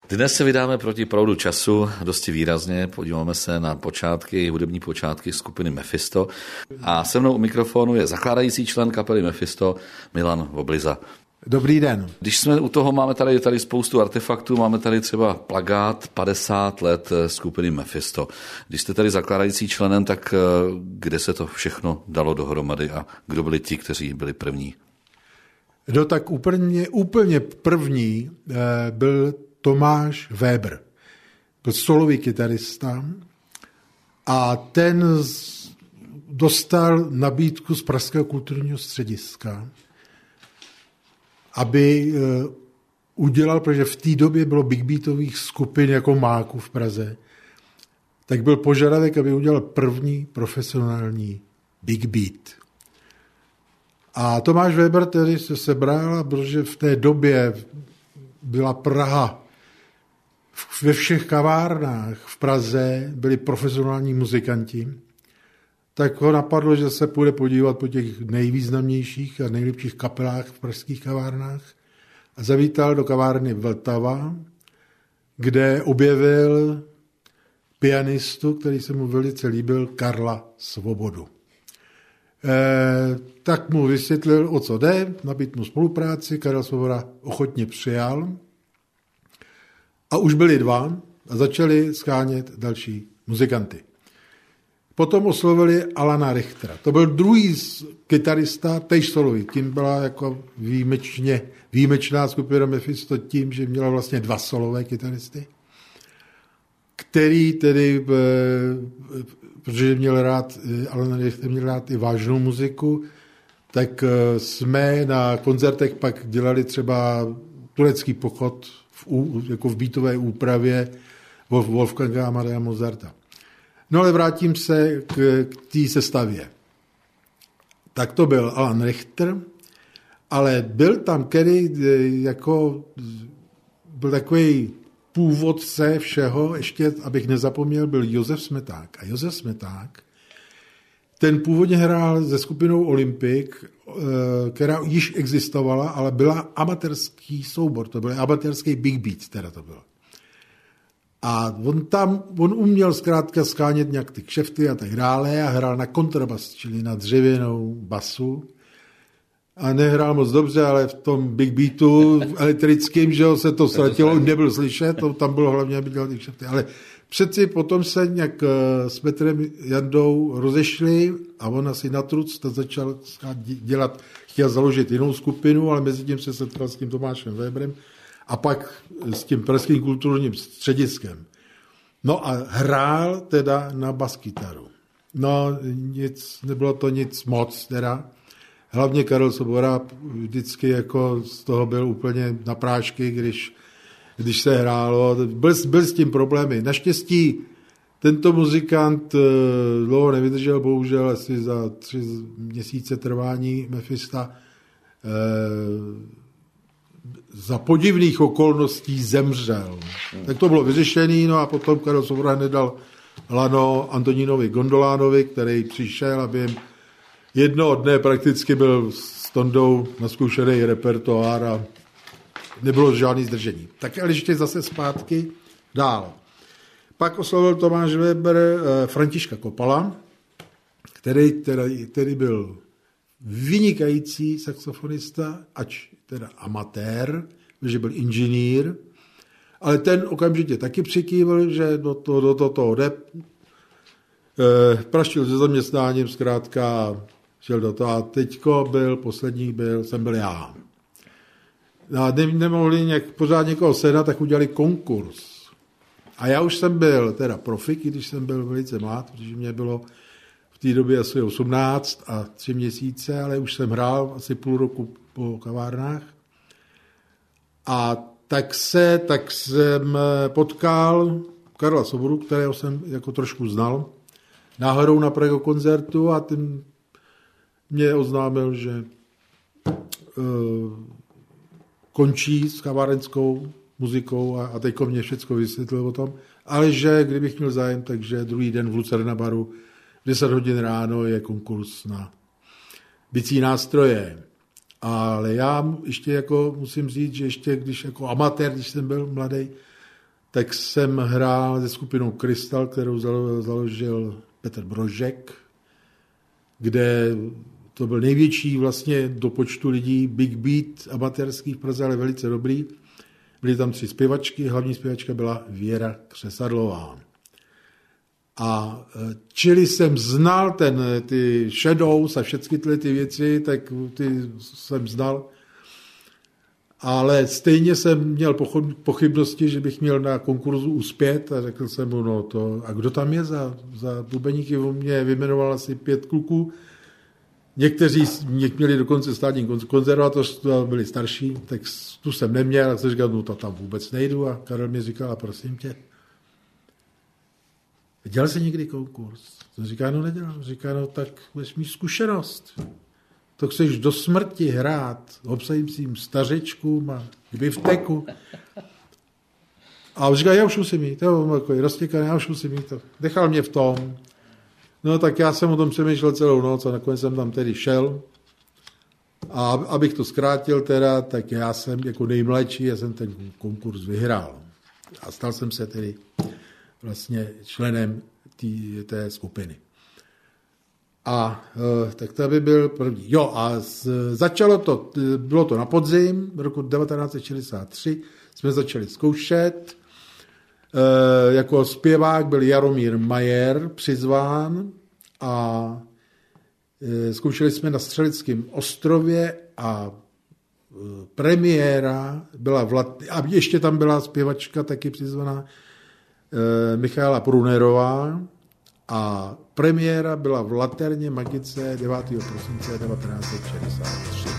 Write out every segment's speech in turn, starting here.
Dnes se vydáme proti proudu času dosti výrazně, podíváme se na hudební počátky skupiny Mephisto a se mnou u mikrofonu je zakládající člen kapely Mephisto Milan Vobliza. Dobrý den. Když jsme u toho, máme tady spoustu artefaktů, máme tady třeba plakát 50 let skupiny Mephisto. Když jste tady zakládající členem, tak kde se to všechno dalo dohromady a kdo byli ti, kteří byli první? No tak úplně první byl Tomáš Weber. Byl solový kytarista a ten dostal nabídku z Pražského kulturního střediska, aby udělal, protože v té době bylo big beatových skupin jako máku v Praze, tak byl požadavek, aby udělal první profesionální big beat. A Tomáš Weber tedy se sebral, protože v té době byla Praha. Ve všech kavárnách v Praze byli profesionální muzikanti, tak ho napadlo, že se půjde podívat po těch nejvýznamnějších a nejlepších kapelách v pražských kavárnách a zavítal do kavárny Vltava, kde objevil pianistu, který se mu velice líbil, Karla Svobodu. Tak mu vysvětlil, o co jde, nabídl mu spolupráci, Karel Svoboda ochotně přijal a už byli dva a začali shánět další muzikanty. Potom oslovili Alana Richtera. To byl druhý kytarista, též solový. Tím byla jako výjimečná skupina Mephisto tím, že měla vlastně dva solové kytaristy, který tedy, protože Alan Richter měl rád i vážnou muziku, tak jsme na koncertech pak dělali třeba Turecký pochod jako v beatové úpravě Wolfganga Amadea Mozarta. No ale vrátím se k té sestavě. Tak to byl Alan Richter, ale byl tam byl takový původce všeho, ještě, abych nezapomněl, byl Josef Smeták. A Josef Smeták, ten původně hrál se skupinou Olympic, která již existovala, ale byla amatérský soubor, to byl amatérský big beat, teda to bylo. A on uměl zkrátka skánět nějak ty kšefty a tak dále a hrál na kontrabas, čili na dřevěnou basu. A nehrál moc dobře, ale v tom big beatu elektrickým, že se to ztratilo, nebyl slyšet, to tam bylo hlavně, aby dělal ty kšefty. Ale přeci potom se nějak s Petrem Jandou rozešli a on asi na truc to začal dělat, chtěl založit jinou skupinu, ale mezi tím se setkal s tím Tomášem Weberem a pak s tím Pražským kulturním střediskem. No a hrál teda na baskytaru. No nebylo to nic moc teda. Hlavně Karel Svoboda vždycky jako z toho byl úplně na prášky, když se hrálo. Byl s tím problémy. Naštěstí tento muzikant dlouho nevydržel, bohužel asi za 3 měsíce trvání Mephista za podivných okolností zemřel. Tak to bylo vyřešené, no a potom Karel Svoboda nedal lano Antonínovi Gondolánovi, který přišel, aby jim jednoho dne prakticky byl s Tondou naskoušený repertoár a nebylo žádný zdržení. Tak ale ještě zase zpátky dál. Pak oslovil Tomáš Weber Františka Kopala, který byl vynikající saxofonista, ač teda amatér, že byl inženýr, ale ten okamžitě taky přikývil, že do toho jde. Praštil se zaměstnáním, zkrátka šel do toho a teďko jsem byl já. A nemohli pořád někoho sehnat, tak udělali konkurs. A já už jsem byl teda profik, když jsem byl velice mlád, protože mě bylo v té době asi 18 a 3 měsíce, ale už jsem hrál asi půl roku po kavárnách. A tak jsem potkal Karla Svobodu, kterého jsem jako trošku znal, náhodou na Prago koncertu a ten mě oznámil, že končí s kavárenskou muzikou a teďko mě všecko vysvětlil o tom, ale že kdybych měl zájem, takže druhý den v Lucerna baru v 10 hodin ráno je konkurs na bicí nástroje. Ale já ještě jako musím říct, že ještě když jako amatér, když jsem byl mladý, tak jsem hrál se skupinou Krystal, kterou založil Petr Brožek, kde to byl největší vlastně do počtu lidí Big Beat amatérský v Praze, ale velice dobrý. Byly tam 3 zpěvačky, hlavní zpěvačka byla Věra Křesadlová. A čili jsem znal ty Shadows a všechny ty věci, tak ty jsem znal. Ale stejně jsem měl pochybnosti, že bych měl na konkurzu uspět a řekl jsem mu, a kdo tam je za bubeníky? On mě vyjmenoval asi 5 kluků. Někteří měli dokonce státní konzervatoř, byli starší, tak tu jsem neměl, tak jsem říkal, to tam vůbec nejdu. A Karel mi říkal, a prosím tě, dělal jsi někdy konkurs? Jsem říkal, nedělal. Říkal, tak budeš mít zkušenost. To chceš do smrti hrát obsajícím stařečkům a k bifteku. A on říkal, já už musím mít, roztěkaný, já už musím mít. Nechal mě v tom. No tak já jsem o tom přemýšlel celou noc a nakonec jsem tam tedy šel. A abych to zkrátil teda, tak já jsem jako nejmladší, já jsem ten konkurs vyhrál. A stal jsem se tedy vlastně členem té skupiny. A tak to by byl první. Jo, a začalo to, bylo to na podzim, roku 1963, jsme začali zkoušet. Jako zpěvák byl Jaromír Majer přizván a zkoušeli jsme na Střeleckém ostrově a premiéra byla a ještě tam byla zpěvačka taky přizvaná Michaela Prunerová a premiéra byla v Laterně Magice 9. prosince 1963.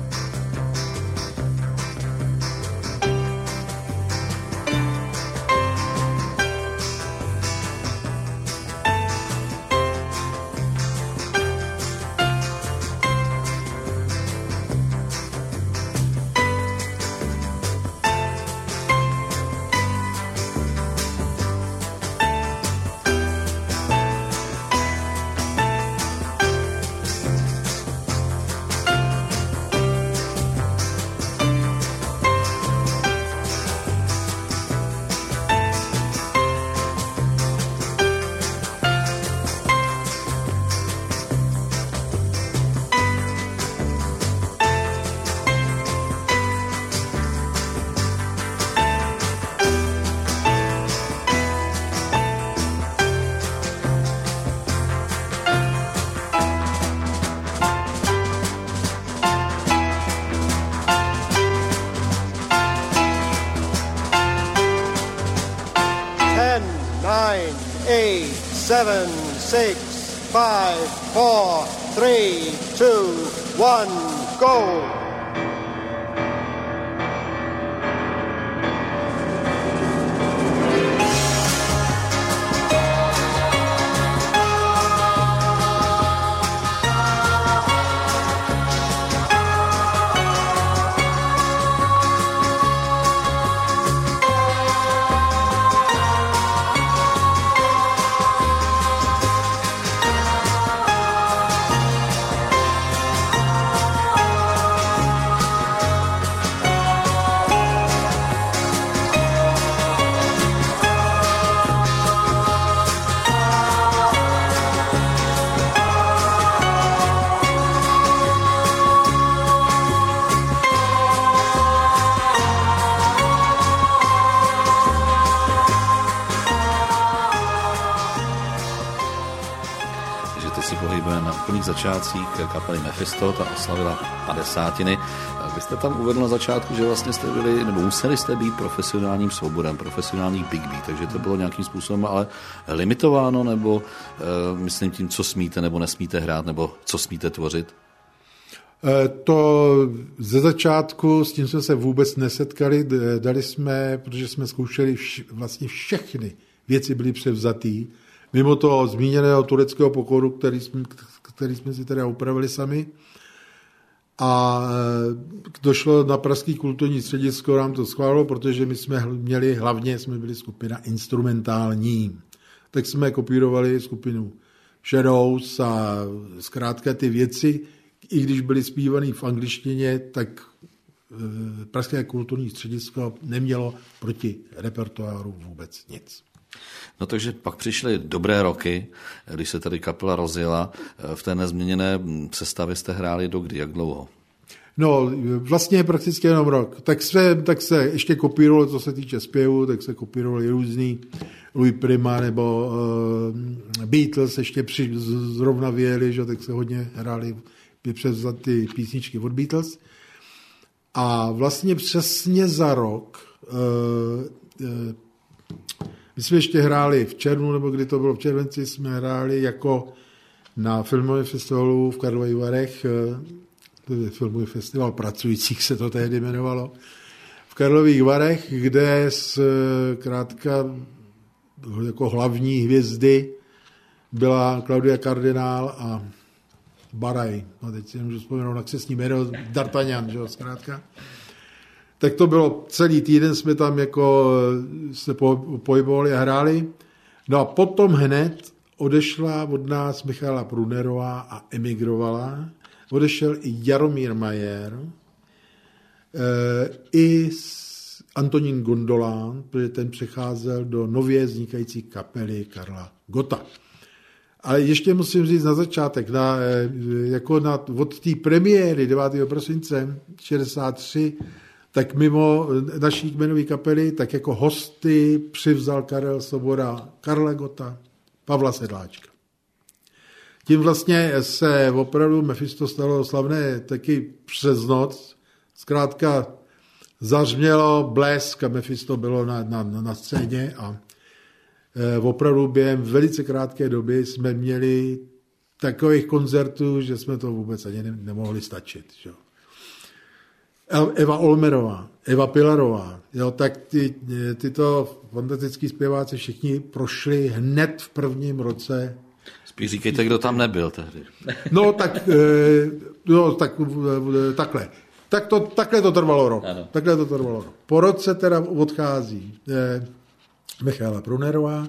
Seven, 6, 5, 4, 3, 2, 1, go! Začátcích kapely Mephisto, ta oslavila 50. Vy jste tam uvedl na začátku, že vlastně jste byli, nebo museli jste být profesionálním souborem, profesionální Big Beat, takže to bylo nějakým způsobem ale limitováno, nebo myslím tím, co smíte nebo nesmíte hrát, nebo co smíte tvořit? To ze začátku s tím jsme se vůbec nesetkali, dali jsme, protože jsme zkoušeli vlastně všechny věci byly převzatý, mimo toho zmíněného tureckého pochodu, který jsme si teda upravili sami. A došlo na Pražský kulturní středisko, nám to schválilo, protože my jsme měli, hlavně jsme byli skupina instrumentální. Tak jsme kopírovali skupinu Shadows a zkrátka ty věci, i když byly zpívané v angličtině, tak Pražské kulturní středisko nemělo proti repertoáru vůbec nic. No takže pak přišly dobré roky, když se tady kapela rozjela. V té nezměněné sestavě jste hráli dokdy, jak dlouho? No, vlastně prakticky jenom rok. Tak se ještě kopírovalo, co se týče zpěvu, tak se kopírovali různý Louis Prima nebo Beatles ještě zrovna vyjeli, že, tak se hodně hráli převzat ty písničky od Beatles. A vlastně přesně za rok my jsme ještě hráli v červnu, nebo kdy to bylo v červenci, jsme hráli jako na filmovém festivalu v Karlových Varech, to je filmový festival pracujících se to tehdy jmenovalo, v Karlových Varech, kde zkrátka jako hlavní hvězdy byla Claudia Kardinál a Baraj. No teď si nemůžu vzpomenout na křestní jméno, D'Artagnan, že jo, zkrátka. Tak to bylo celý týden, jsme tam jako se pohybovali a hráli. No a potom hned odešla od nás Michála Prunerová a emigrovala. Odešel i Jaromír Majer, i Antonín Gondolán, protože ten přecházel do nově vznikající kapely Karla Gotta. Ale ještě musím říct na začátek, od té premiéry 9. prosince 63, tak mimo naší kmenové kapely, tak jako hosty přivzal Karel Svoboda Karla Gotta, Pavla Sedláčka. Tím vlastně se opravdu Mephisto stalo slavné taky přes noc. Zkrátka zařmělo blesk a Mephisto bylo na scéně a opravdu během velice krátké doby jsme měli takových koncertů, že jsme to vůbec ani nemohli stačit. Že? Eva Olmerová, Eva Pilarová, jo, tak tyto fantastický zpěváci všichni prošli hned v prvním roce. Spíš říkejte, kdo tam nebyl tehdy. No takhle. Takhle to trvalo rok. Po roce teda odchází Michála Prunerová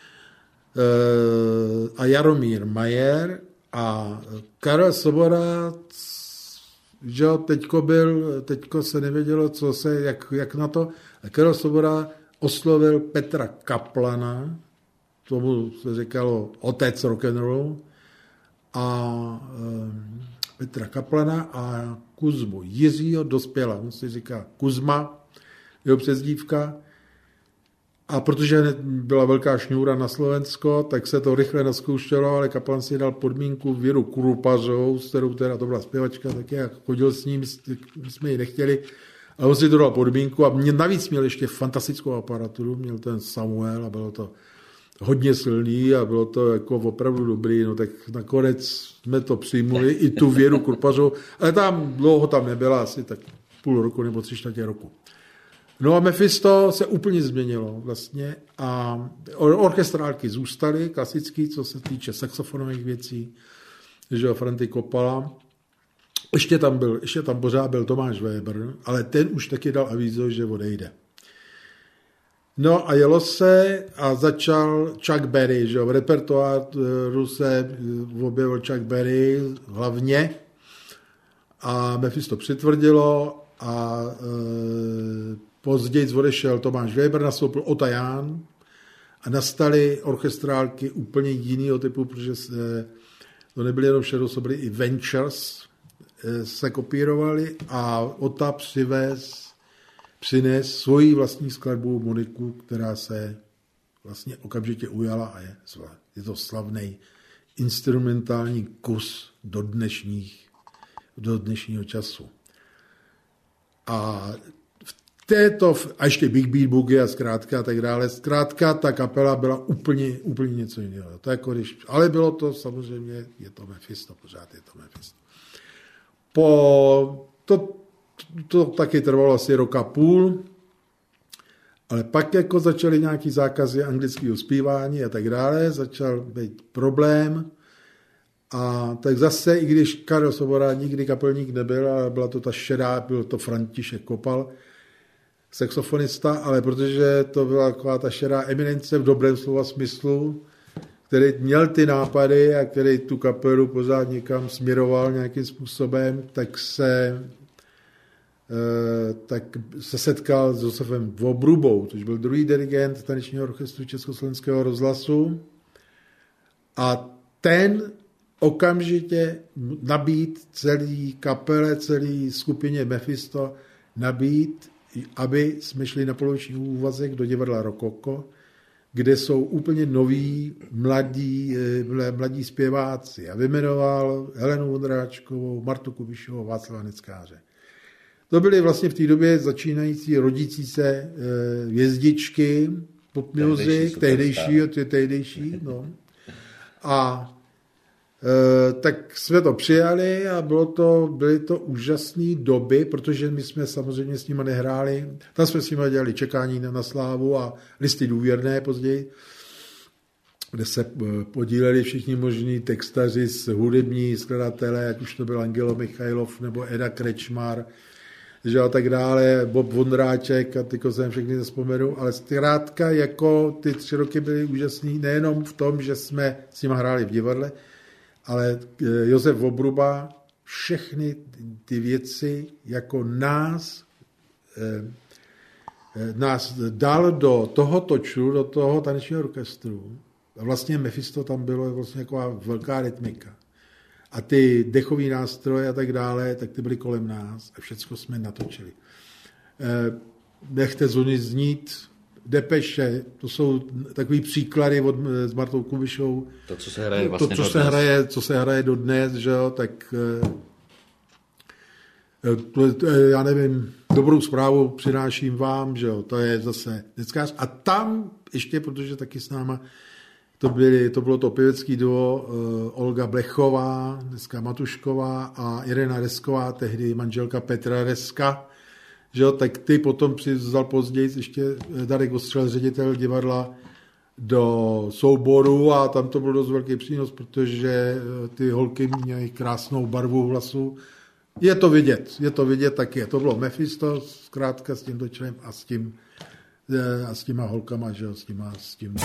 a Jaromír Majer a Karel Svoboda, že teďko se nevědělo, jak na to. A Karel Svoboda oslovil Petra Kaplana, tomu se říkalo otec rock'n'rollu, a Petra Kaplana a Kuzmu Jiřího Dospěla. On se říká Kuzma, jeho přezdívka. A protože byla velká šňůra na Slovensko, tak se to rychle naskoušelo, ale Kaplan si dal podmínku Věru Kurupařovou, s kterou teda to byla zpěvačka, tak jak chodil s ním, my jsme ji nechtěli, ale on si to dal podmínku a navíc měl ještě fantastickou aparaturu, měl ten Samuel a bylo to hodně silný a bylo to jako opravdu dobrý, no tak nakonec jsme to přijmuli, i tu Věru Kurupařovou, ale tam dlouho tam nebyla, asi tak půl roku nebo 3/4 roku. No a Mephisto se úplně změnilo vlastně a orchestrálky zůstaly, klasický, co se týče saxofonových věcí, že Franty Kopala. Ještě tam pořád byl Tomáš Weber, ale ten už taky dal avízo, že odejde. No a jelo se a začal Chuck Berry, že v repertoáru se objevil Chuck Berry hlavně a Mephisto přitvrdilo a později odešel Tomáš Weber, nastoupil Ota Ján a nastaly orchestrálky úplně jiného typu, protože to nebyly jenom Shadows, to byly i Ventures, se kopírovali a Ota přines svoji vlastní skladbu Moniku, která se vlastně okamžitě ujala a je to slavný instrumentální kus do dnešního času. A a ještě Big Beat Boogie a zkrátka a tak dále. Zkrátka ta kapela byla úplně něco jiného. To jako ale bylo to samozřejmě, je to Mephisto, pořád je to Mephisto. To taky trvalo asi rok a půl, ale pak jako začaly nějaký zákazy anglického zpívání a tak dále, začal být problém. A tak zase, i když Karel Svoboda nikdy kapelník nebyl, ale byla to ta šedá, byl to František Kopal, saxofonista, ale protože to byla taková ta šedá eminence v dobrém slova smyslu, který měl ty nápady a který tu kapelu pořád někam směroval nějakým způsobem, tak se tak se setkal s Josefem Vobrubou, což byl druhý dirigent tanečního orchestru Československého rozhlasu. A ten okamžitě nabít celý kapele, celý skupině Mephisto, nabít, aby jsme šli na poloviční úvazek do divadla Rokoko, kde jsou úplně noví, mladí zpěváci. A vyjmenoval Helenu Vondráčkovou, Martu Kubišovou, Václava Neckáře. To byly vlastně v té době začínající, rodící se hvězdičky pop music, tehdejší. No. A tak jsme to přijali a byly to úžasné doby, protože my jsme samozřejmě s nimi nehráli. Tam jsme s nimi dělali Čekání na slávu a Listy důvěrné později, kde se podíleli všichni možní textaři, hudební skladatelé, ať už to byl Angelo Michajlov nebo Eda Krečmar, že a tak dále, Bob Vondráček a tyko jsem všechny vzpomenu, ale zkrátka jako ty 3 roky byly úžasný nejenom v tom, že jsme s nimi hráli v divadle, ale Josef Vobruba všechny ty věci jako nás dal do toho toču, do toho tanečního orchestru. A vlastně Mephisto tam bylo vlastně jako velká rytmika. A ty dechové nástroje a tak dále, tak ty byly kolem nás a všechno jsme natočili. Nechte zóny znít, Depeše, to jsou takový příklady s Martou Kubišou. To, co se hraje vlastně co se hraje dodnes, že jo, tak já nevím, dobrou zprávu přináším vám, že jo, to je zase Neckář. A tam ještě, protože taky s náma to bylo to pěvecký duo Olga Blechová, dneska Matušková a Irena Resková, tehdy manželka Petra Reska, že jo, tak ty potom přizval později ještě Darek Ostřel, ředitel divadla, do souboru a tam to byl dost velký přínos, protože ty holky měly krásnou barvu vlasu. Je to vidět taky. To bylo Mephisto, zkrátka s tím dočelem a s těma holkama, že jo, s tím.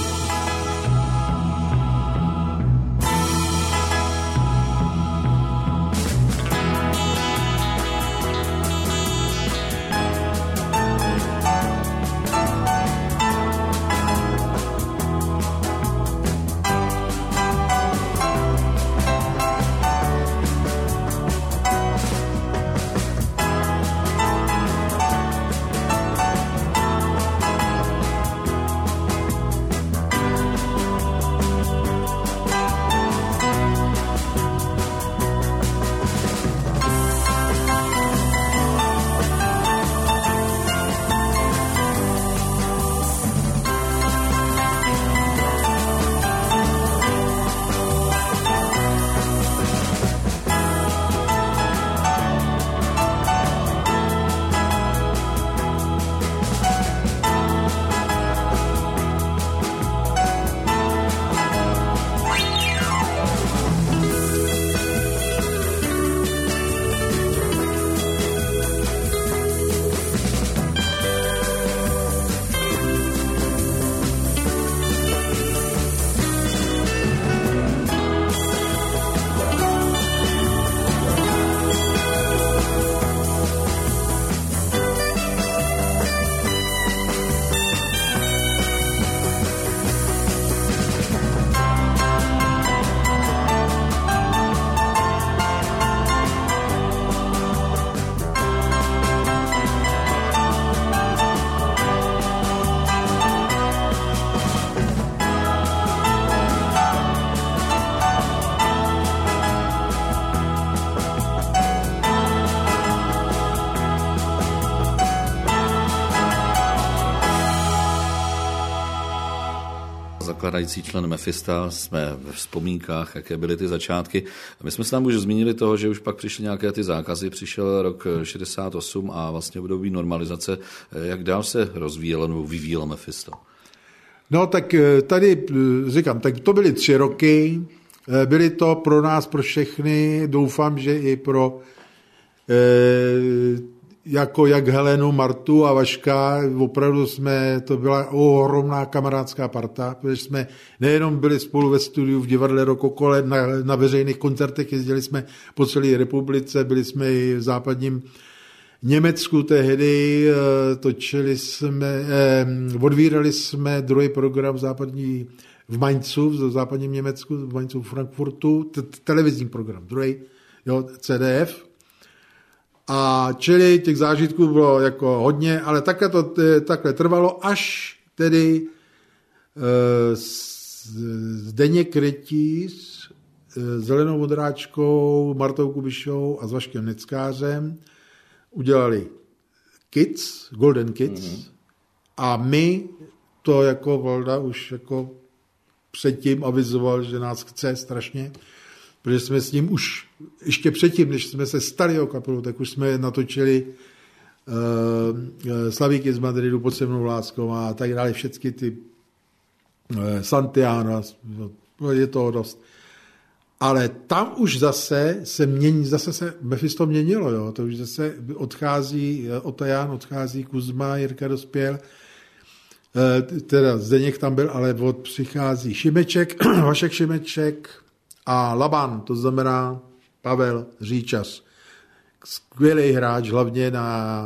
Zakladající člen Mephista, jsme ve vzpomínkách, jaké byly ty začátky. My jsme se tam už zmínili toho, že už pak přišly nějaké ty zákazy, přišel rok 68 a vlastně období normalizace. Jak dál se rozvíjelo nebo vyvíjelo Mephisto? No tak tady říkám, tak to byly 3 roky, byly to pro nás, pro všechny, doufám, že i pro jako jak Helenu, Martu a Vaška, opravdu to byla ohromná kamarádské parta, protože jsme nejenom byli spolu ve studiu v divadle Rokoko, ale na veřejných koncertech, jezdili jsme po celé republice, byli jsme i v západním Německu tehdy odvírali jsme druhý program v Mainzu, v západním Německu, v Mainzu, v Frankfurtu, televizní program, druhý, jo, CDF. A čili těch zážitků bylo jako hodně, ale takhle trvalo, až tedy Zdeněk Rytíř, Zelenou Vondráčkou, Martou Kubišou a s Vaškem Neckářem udělali Kids, Golden Kids, a my to jako Valda už jako předtím avizoval, že nás chce strašně, protože jsme s ním už ještě předtím, než jsme se stali o kapelu, tak už jsme natočili Slavíky z Madridu, Pod se mnou láskou a tak dále, všechny ty Santiana, je toho dost. Ale tam už zase se Mephisto měnilo, jo. To už zase odchází Otajan, odchází Kuzma, Jirka dospěl, teda Zdeněk tam byl, ale přichází Šimeček, Vašek Šimeček a Laban, to znamená Pavel Říčas. Skvělý hráč, hlavně na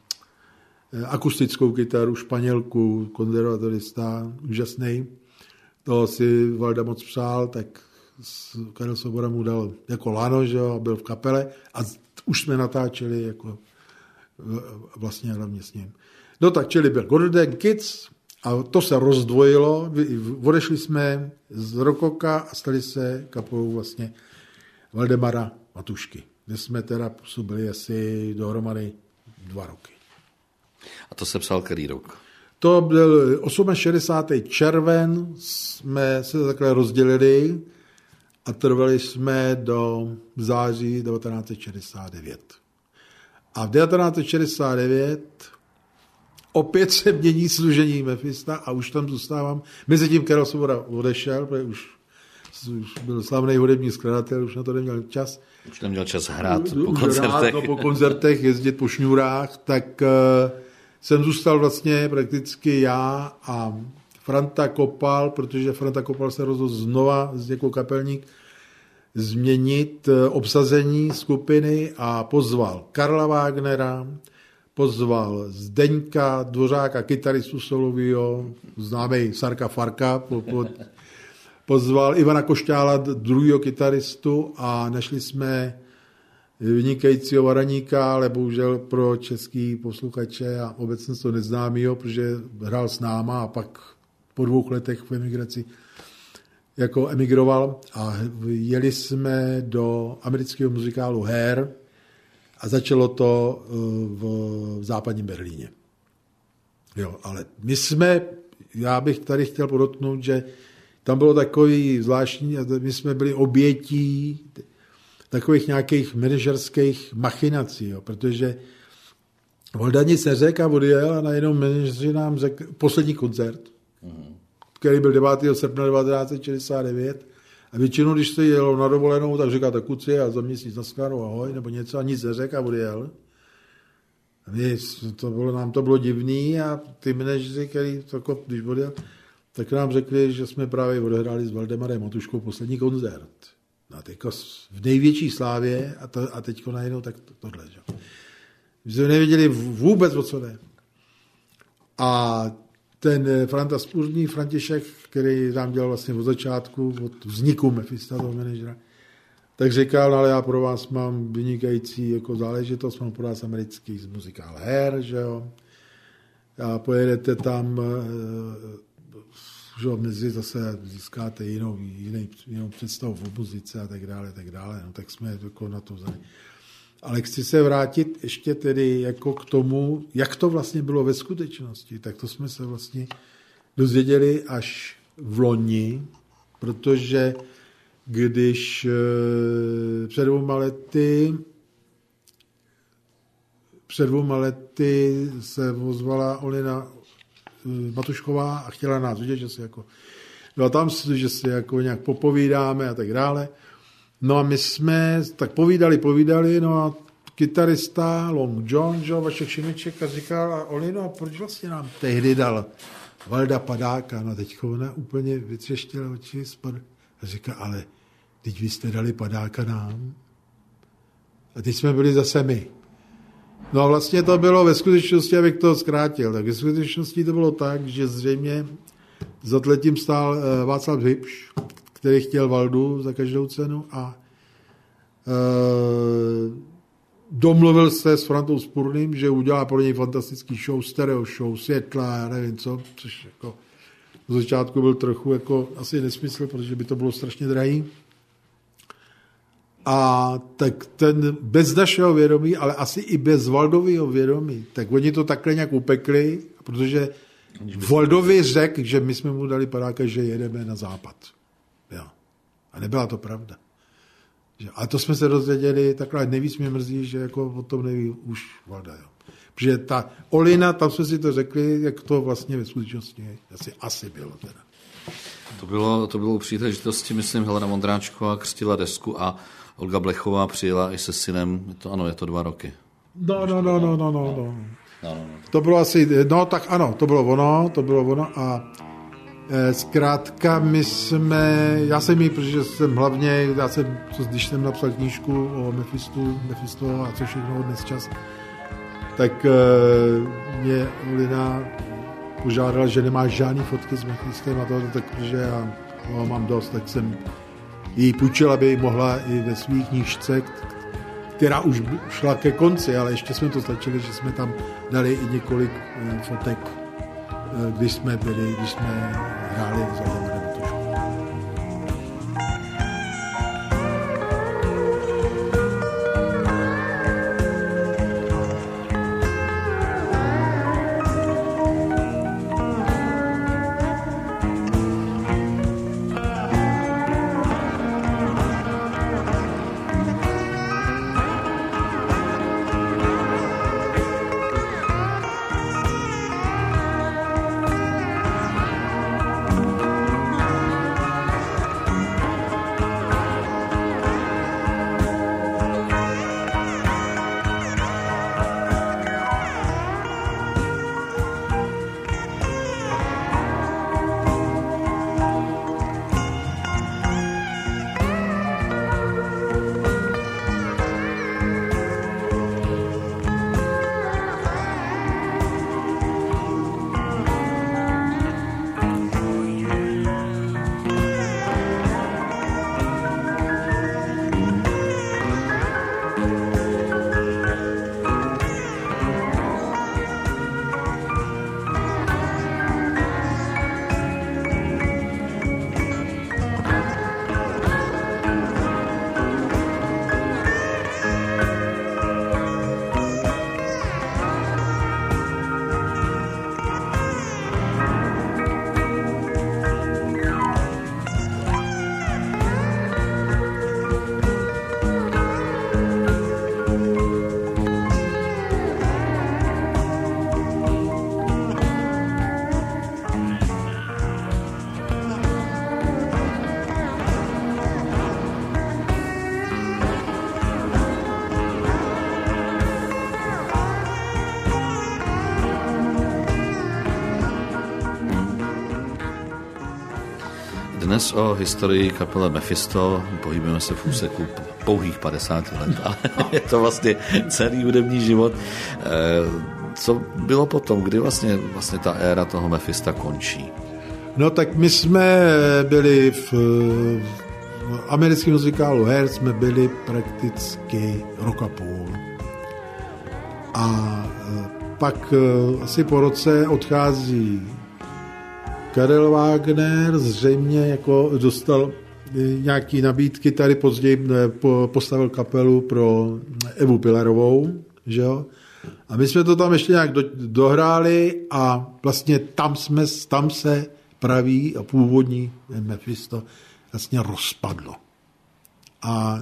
akustickou kytaru, španělku, konzervatorista, úžasný. To si Valda moc přál, tak Karel Svoboda mu dal jako lano, že jo, byl v kapele a už jsme natáčeli jako vlastně hlavně s ním. No tak, čili byl Golden Kids a to se rozdvojilo, odešli jsme z Rokoka a stali se kapelou vlastně Valdemara Matušky, kde jsme teda působili asi dohromady 2 roky. A to se psal který rok? To byl 68. červen, jsme se takhle rozdělili a trvali jsme do září 1969. A v 1969 opět se mění složení Mephista a už tam zůstávám. Mezitím Karel Svoboda odešel, protože už byl slavný hudební skladatel, už na to neměl čas. Už neměl čas hrát po koncertech. Po koncertech, jezdit po šňůrách, tak jsem zůstal vlastně prakticky já a Franta Kopal, protože Franta Kopal se rozhodl znova jako kapelník změnit obsazení skupiny a pozval Karla Wagnera, pozval Zdeňka Dvořáka, kytaristu solovýho, známej Sarka Farka, pozval Ivana Košťála, druhýho kytaristu a našli jsme vynikajícího Varaníka, ale bohužel pro český posluchače a obecně to neznámýho, protože hrál s náma a pak po 2 letech v emigraci jako emigroval a jeli jsme do amerického muzikálu Hair a začalo to v západním Berlíně. Jo, ale já bych tady chtěl podotknout, že tam bylo takový zvláštní, my jsme byli obětí takových nějakých manažerských machinací, jo, protože Valda nic neřekl a odjel a najednou manažeři nám řekl poslední koncert, který byl 9. srpna 1969 a většinou, když se jelo na dovolenou, tak říkáte kuci a za měsíc na shledanou, ahoj, nebo něco a nic neřekl a odjel. Nám to bylo divný a ty manažeři, který když odjel, tak nám řekli, že jsme právě odehráli s Valdemarem Matuškou poslední koncert. No, teďko v největší slávě a teďko najednou tak tohle. Že? My jsme nevěděli vůbec, o co jde. A ten Franta Spurný, František, který tam dělal vlastně od začátku, od vzniku Mephista, toho manažera, tak říkal, ale já pro vás mám vynikající jako záležitost, mám pro vás americký muzikál Hair, že jo. A pojedete tam, že mezi zase získáte jinou představu v muzice a tak dále. No, tak jsme jako na to vzali. Ale chci se vrátit ještě tedy jako k tomu, jak to vlastně bylo ve skutečnosti. Tak to jsme se vlastně dozvěděli až v loni, protože když před dvouma lety se ozvala Olina Matušková a chtěla nás vidět, že se jako byla tam, že se jako nějak popovídáme a tak dále. No a my jsme tak povídali, no a kytarista Long John, že, Vašek Šimeček a říkal, a Olino, a proč vlastně nám tehdy dal Valda Padáka? No teďko ona úplně vytřeštila oči a říká, ale teď vy jste dali Padáka nám. A teď jsme byli zase my. No vlastně to bylo ve skutečnosti, abych to zkrátil, tak ve skutečnosti to bylo tak, že zřejmě za tím stál Václav Hybš, který chtěl Valdu za každou cenu a domluvil se s Frantou Spurným, že udělá pro něj fantastický show, stereo show, světla, já nevím co, což jako v začátku byl trochu jako asi nesmysl, protože by to bylo strašně drahý. A tak ten bez našeho vědomí, ale asi i bez Valdového vědomí, tak oni to takhle nějak upekli, protože Valdovi řekl, že my jsme mu dali padáka, že jedeme na západ. Jo. A nebyla to pravda. Ale to jsme se dozvěděli, takhle nejvíc mě mrzí, že jako o tom neví už Valda. Jo. Protože ta Olina, tam jsme si to řekli, jak to vlastně ve skutečnosti asi bylo. Teda. To bylo u příležitosti, myslím, Helena Vondráčková křtila desku a Olga Blechová přijela i se synem, je to 2 roky. No. To bylo asi, to bylo ono a zkrátka já jsem jí, protože jsem hlavně, když jsem napsal knížku o Mephisto a co všechno dnes čas, tak mě Olina požádala, že nemá žádný fotky s Mephistem a to, takže já mám dost, tak jsem jí půjčil, aby mohla i ve svých knížce, která už šla ke konci, ale ještě jsme to stačili, že jsme tam dali i několik fotek, když jsme hráli za Vladimírem Matuškou. Dnes o historii kapele Mephisto pohybujeme se v úseku pouhých 50 let, ale je to vlastně celý hudební život. Co bylo potom, kdy vlastně ta éra toho Mephista končí? No tak my jsme byli v americkém muzikálu Hair, jsme byli prakticky rok a půl. A pak asi po roce odchází Karel Wagner, zřejmě jako dostal nějaké nabídky, tady později postavil kapelu pro Evu Pilarovou, že jo? A my jsme to tam ještě nějak dohráli a vlastně tam se pravý a původní Mephisto vlastně rozpadlo. A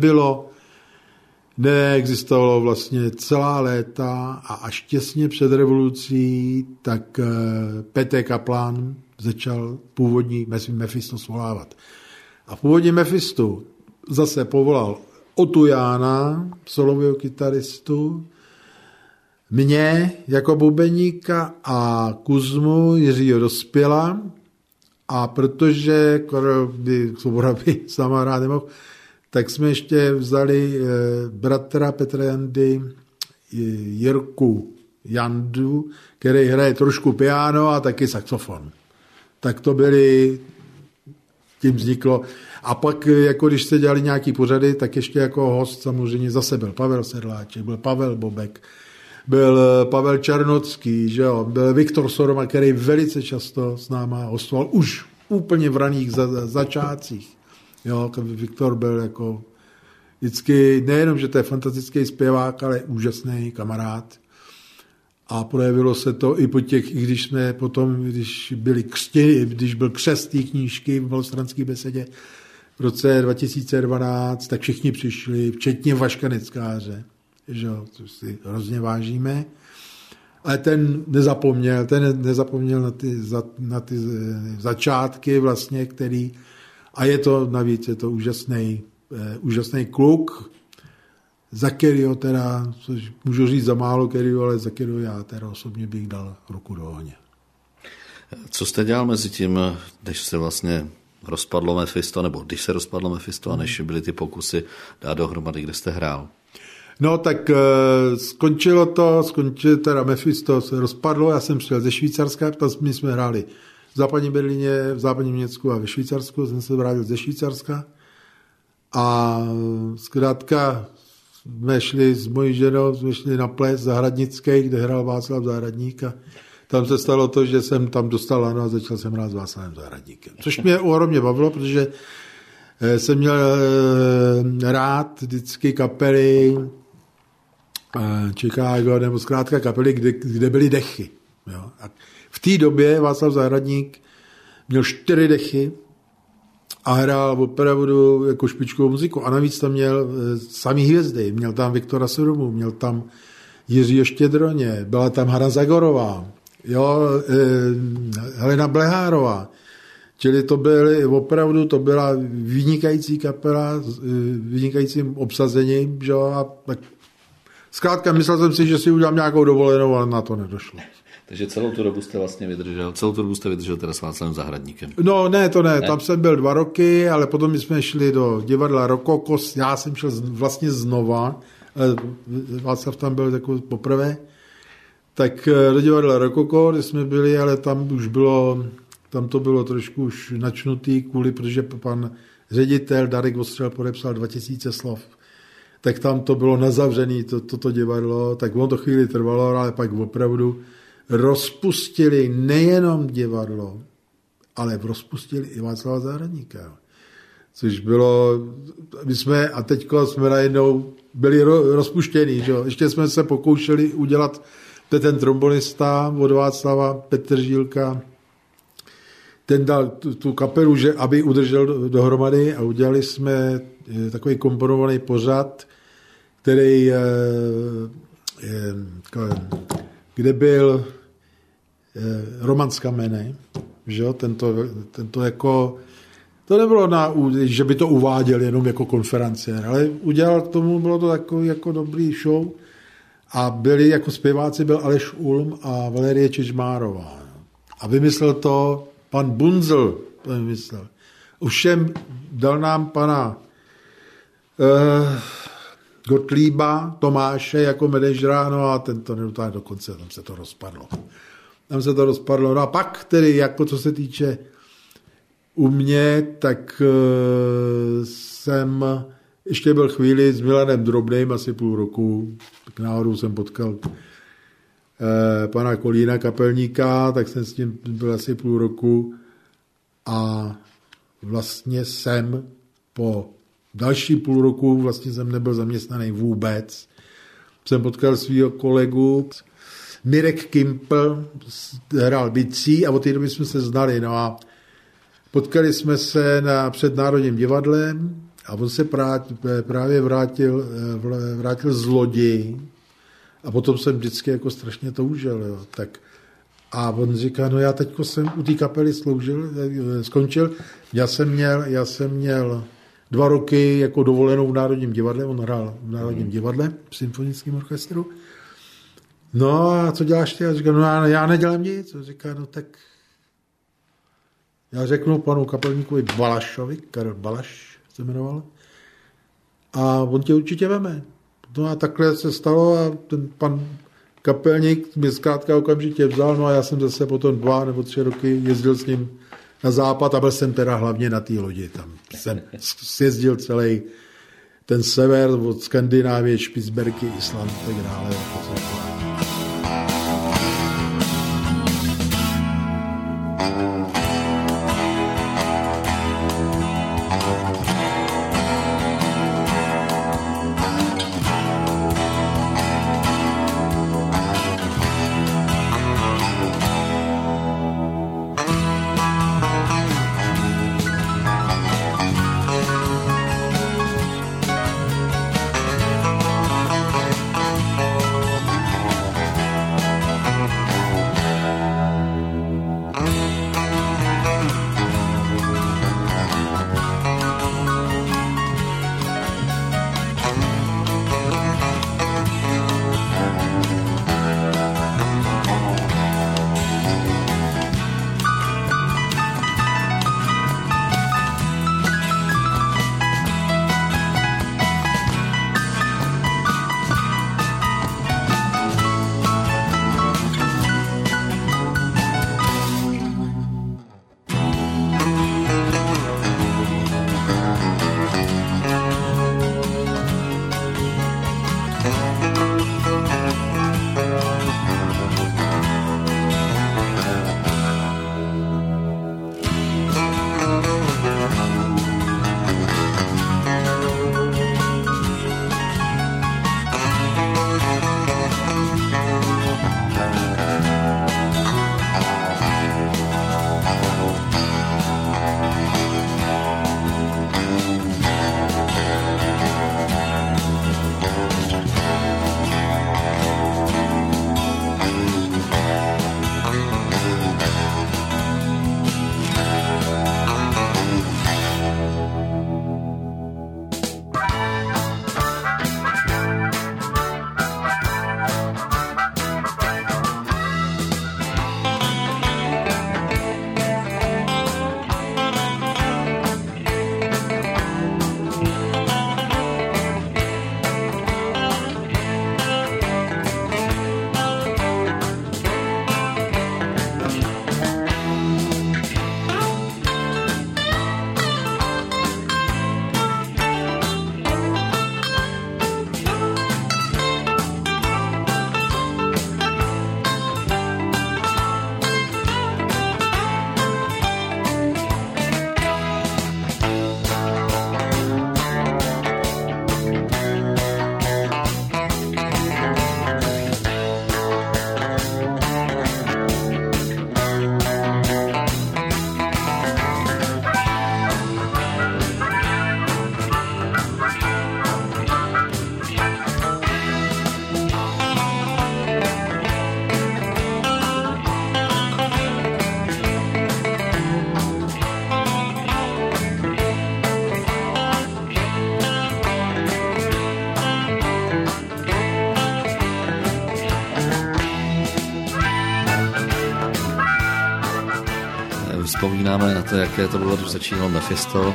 neexistovalo vlastně celá léta a až těsně před revolucí, tak P.T. Kaplan začal původní Mephisto svolávat. A původní Mephisto zase povolal Otu Jána, solového kytaristu, mě jako bubeníka a Kuzmu Jiřího Dospěla, a protože Svoboda by sama hrát nemohl, tak jsme ještě vzali bratra Petra Jandy Jirku Jandu, který hraje trošku piano a taky saxofon. Tak to byly, tím vzniklo. A pak, jako když se dělali nějaký pořady, tak ještě jako host samozřejmě zase byl Pavel Sedláček, byl Pavel Bobek, byl Pavel Černocký, že jo, byl Viktor Soroma, který velice často s náma hostoval už úplně v raných začátcích. Jo, Viktor byl jako vždycky, nejenom, že to je fantastický zpěvák, ale úžasný kamarád. A projevilo se to i po těch, i když jsme potom, když byl křest té knížky v Malostranské besedě v roce 2012, tak všichni přišli, včetně Vaška Neckáře, že jo, což si hrozně vážíme. Ale ten nezapomněl na ty začátky vlastně, který, a je to navíc, je to úžasný kluk, za kterého teda, což můžu říct za málo kterého, ale za kterého já teda osobně bych dal ruku do ohně. Co jste dělal mezi tím, než se vlastně rozpadlo Mephisto, nebo když se rozpadlo Mephisto a než byly ty pokusy dát dohromady, kde jste hrál? No tak skončilo teda Mephisto se rozpadlo, já jsem přijel ze Švýcarska, my jsme hráli v západní Berlíně, v západním Německu a ve Švýcarsku, jsem se vrátil ze Švýcarska a zkrátka jsme šli s mojí ženou, na ples Zahradnický, kde hrál Václav Zahradník a tam se stalo to, že jsem tam dostal lano a začal jsem hrát s Václavem Zahradníkem. Což mě ohromně bavilo, protože jsem měl rád vždycky kapely Chicago, nebo zkrátka kapely, kde byly dechy. Jo. A v té době Václav Zahradník měl 4 dechy a hrál opravdu jako špičkovou muziku. A navíc tam měl samý hvězdy. Měl tam Viktora Soromu, měl tam Jiřího Štědroně, byla tam Hana Zagorová, jo, Helena Blehárová. Čili to byla vynikající kapela s vynikajícím obsazením, že jo, a tak zkrátka myslel jsem si, že si udělám nějakou dovolenou, ale na to nedošlo. Takže celou tu dobu jste vydržel teda s Václavem Zahradníkem. No ne, tam jsem byl 2 roky, ale potom jsme šli do divadla Rokoko, já jsem šel vlastně znova, Václav tam byl takový poprvé, tak do divadla Rokoko, kde jsme byli, ale tam to bylo trošku už načnutý protože pan ředitel Darek Ostřel podepsal 2000 slov. Tak tam to bylo nazavřený, toto divadlo, tak ono to chvíli trvalo, ale pak opravdu rozpustili nejenom divadlo, ale rozpustili i Václava Zahradníka. Což bylo, a teďko jsme najednou byli rozpuštění, že? Ještě jsme se pokoušeli udělat ten trombonista od Václava, Petr Žílka, ten dal tu kapelu, že aby udržel dohromady a udělali jsme takový komponovaný pořad, který kde byl Roman z Kamene, že jo, tento jako, to nebylo že by to uváděl jenom jako konferenciér, ale udělal k tomu, bylo to takový jako dobrý show a byli jako zpěváci, byl Aleš Ulm a Valerie Čižmárová. A vymyslel to pan Bunzel, to vymyslel. Ovšem dal nám pana Gottlieba Tomáše jako manažera, no a ten to nedotáhl do konce, tam se to rozpadlo. No a pak tedy, jako co se týče u mě, tak jsem ještě byl chvíli s Milanem Drobným, asi půl roku, tak náhodou jsem potkal pana Kolína kapelníka, tak jsem s ním byl asi půl roku a vlastně jsem po další půl roku vlastně jsem nebyl zaměstnaný vůbec. Jsem potkal svého kolegu Mirek Kimpl, hrál bicí a od té doby jsme se znali. No a potkali jsme se před Národním divadlem a on se právě vrátil z lodi a potom jsem vždycky jako strašně toužil. Jo. Tak a on říká, no já teďko jsem u té kapely skončil. Já jsem měl 2 roky jako dovolenou v Národním divadle, on hrál v Národním divadle, v symfonickém orchestru. No a co děláš ty? Já říkám, no já nedělám nic. On říká, no tak já řeknu panu kapelníkovi Balašovi, Karel Balaš se jmenoval, a on tě určitě veme. No a takhle se stalo a ten pan kapelník mě zkrátka okamžitě vzal, no a já jsem zase potom 2 nebo 3 roky jezdil s ním na západ a byl jsem teda hlavně na té lodi. Tam jsem sjezdil celý ten sever od Skandinávie, Špicberky, Island a tak dále. Vzpomínáme na to, jaké to bylo, když začínalo Mephisto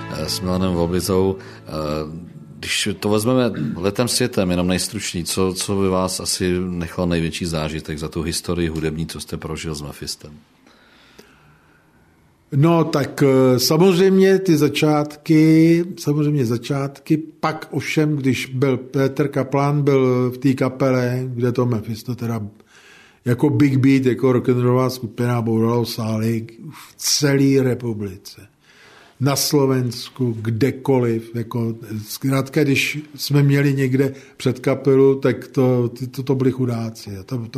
s Milanem Voblizou. Když to vezmeme letem světem, jenom nejstručněji, co by vás asi nechalo největší zážitek za tu historii hudební, co jste prožil s Mephistem? No tak samozřejmě začátky, pak ovšem, když byl Petr Kaplan, byl v té kapele, kde to Mephisto teda jako Big Beat, jako rock'n'rollová skupina bouralo sály v celé republice. Na Slovensku, kdekoliv. Jako, zkrátka, když jsme měli někde před kapelu, tak to byli chudáci.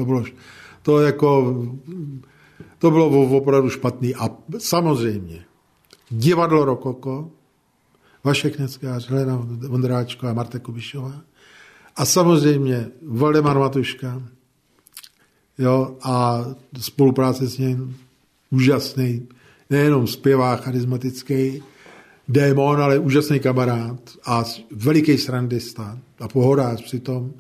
To bylo opravdu špatný. A samozřejmě divadlo Rokoko, Vašek Neckář, Helena Vondráčková, Marta Kubišová a samozřejmě Valdemar Matuška, jo, a spolupráce s ním úžasný, nejenom zpěvák charismatický démon, ale úžasný kamarád a veliký srandista a pohodář přitom.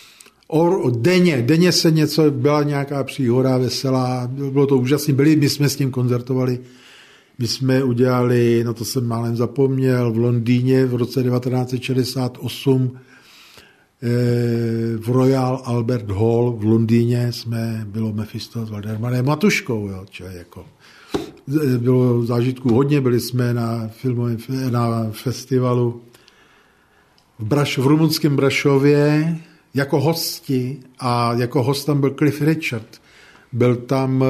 Denně se byla nějaká příhoda veselá, bylo to úžasný, my jsme s ním koncertovali, my jsme udělali, no to jsem málem zapomněl, v Londýně v roce 1968 v Royal Albert Hall v Londýně bylo Mephisto s Valdemanem Matuškou, jo, jako bylo zážitků hodně, byli jsme na festivalu v rumunském Brašově jako hosti a jako host tam byl Cliff Richard, byl tam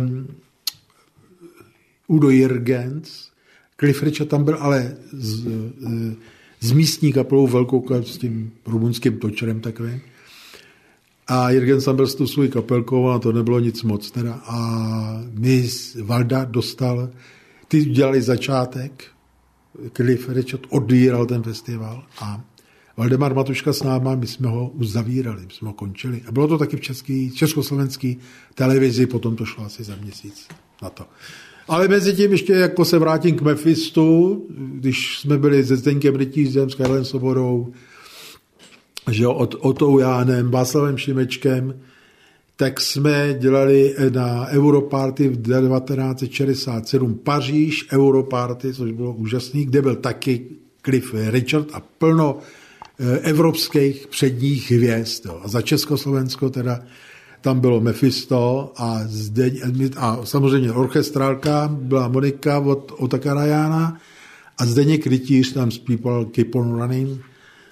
Udo Jürgens, Cliff Richard tam byl ale s místní kapelou velkou, s tím rumunským točerem takovým. A Jürgens tam byl s tou svou kapelkou a to nebylo nic moc. Teda. A Valda dostal, ty dělali začátek, Cliff Richard odvíral ten festival a Valdemar Matuška s náma, my jsme ho uzavírali, my jsme ho končili. A bylo to taky v československé televizi, potom to šlo asi za měsíc na to. Ale mezi tím ještě jako se vrátím k Mephistu, když jsme byli se Zdeňkem Rytířem, s Karlem Sobodou, že Otou Jánem, Václavem Šimečkem, tak jsme dělali na Europarty v 1967 Paříž, Europarty, což bylo úžasný, kde byl taky Cliff Richard a plno evropských předních hvězd. A za Československo teda tam bylo Mephisto a samozřejmě orchestrálka byla Monika od Otakara Jána a Zdeněk Rytíř tam zpíval Keep on Running.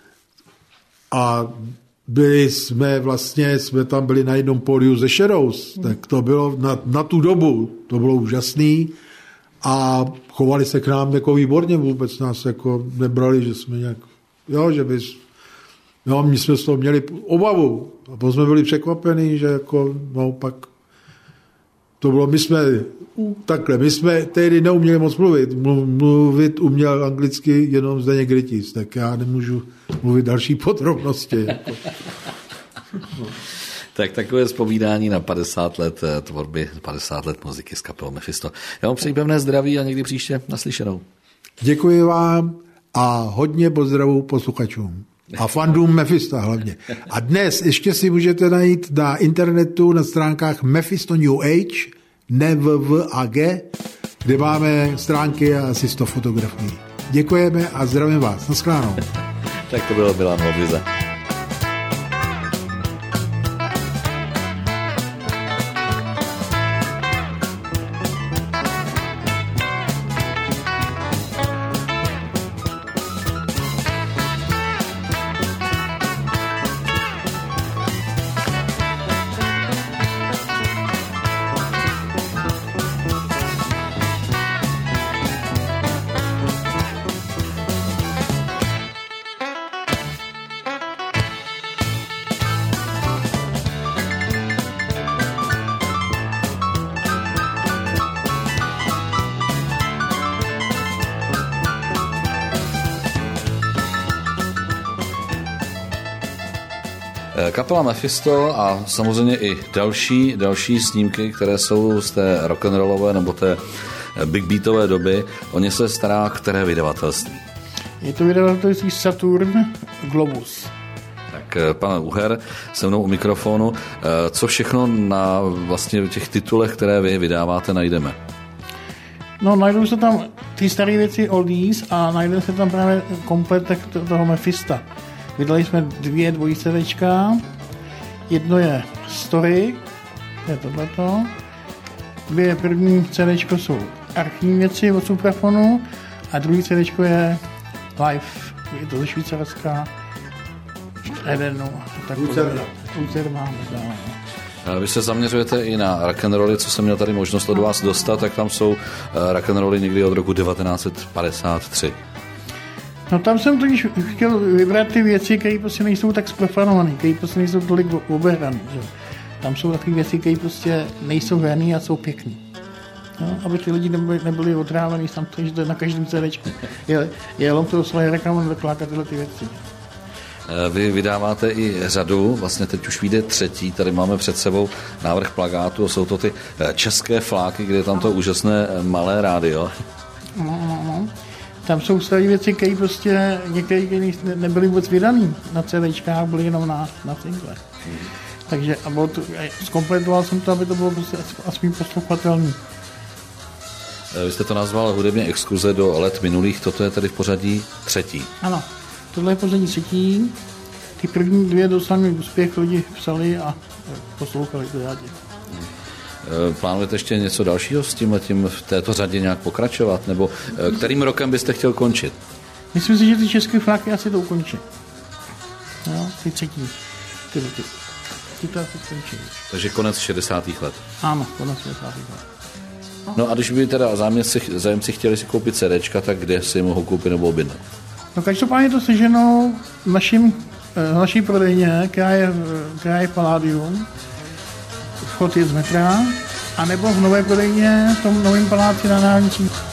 A jsme tam byli na jednom pódiu ze Shadows, tak to bylo na tu dobu, to bylo úžasný a chovali se k nám jako výborně, vůbec nás jako nebrali, že jsme nějak, my jsme z toho měli obavu a potom jsme byli překvapení, že jako naopak to bylo, my jsme tehdy neuměli moc mluvit uměl anglicky jenom Zdeněk Rytíř, tak já nemůžu mluvit další podrobnosti. Jako. Tak takové zpovídání na 50 let tvorby, 50 let muziky z kapelou Mephisto. Já vám přeji pevné zdraví a někdy příště naslyšenou. Děkuji vám a hodně pozdravu posluchačům. A fandům Mephista hlavně. A dnes ještě si můžete najít na internetu na stránkách Mephisto New Age, NVVAG, kde máme stránky a asi 100 fotografií. Děkujeme a zdravím vás. Naschledanou. Tak to bylo Milan Mobiza. Kapela Mephisto a samozřejmě i další snímky, které jsou z té rock'n'rollové nebo té big beatové doby. O ně se stará které vydavatelství? Je to vydavatelství Saturn Globus. Tak pan Uher se mnou u mikrofonu. Co všechno na vlastně těch titulech, které vy vydáváte, najdeme? No, najdou se tam ty staré věci oldies a najdou se tam právě kompletek toho Mephista. Vydali jsme 2 dvojicevečka. Jedno je Story, to je tohleto. 2 první CDčko jsou archivní věci od Suprafonu a druhý CDčko je Live, je to ze Švýcarska, Edenu. Vy se zaměřujete i na rock'n'rolly, co jsem měl tady možnost od vás dostat, tak tam jsou rock'n'rolly někdy od roku 1953. No tam jsem totiž chtěl vybrat ty věci, které prostě nejsou tak zprofanované, které prostě nejsou tolik obehrané. Tam jsou takové věci, které prostě nejsou hrané a jsou pěkné. No, aby ty lidi nebyli otrávený, tam to na každém CDčku. Je jenom to svoje reklamu dokládat tyhle ty věci. Vy vydáváte i řadu, vlastně teď už vyjde 3. Tady máme před sebou návrh plakátu, jsou to ty české fláky, kde je tam to úžasné malé rádio. No. Tam jsou staré věci, které prostě některé nebyly vůbec vydaný na CDčkách, byly jenom na single. Takže zkompletoval jsem to, aby to bylo prostě aspoň poslouchatelný. Vy jste to nazval hudebně exkurze do let minulých, toto je tedy v pořadí 3. Ano, tohle je pořadí 3. ty první dvě dosáhly úspěch, lidi psali a poslouchali to rádi. Plánujete ještě něco dalšího s tímhletím v této řadě nějak pokračovat? Nebo kterým rokem byste chtěl končit? Myslím si, že ty české fláky asi to ukončí. No, ty třetí. Ty to asi skončí. Takže konec 60. let. Ano, konec 60. let. No a když by teda zájemci chtěli si koupit CDčka, tak kde si mohou koupit nebo objednat? No každopádně to seženou naší prodejně, která je Palladium. Vchod je z metra, anebo v nové prodejně v tom novém paláci na Národnici.